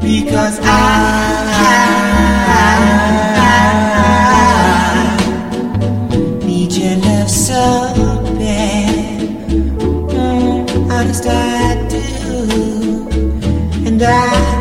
because I need your love so bad. Honest I do, and I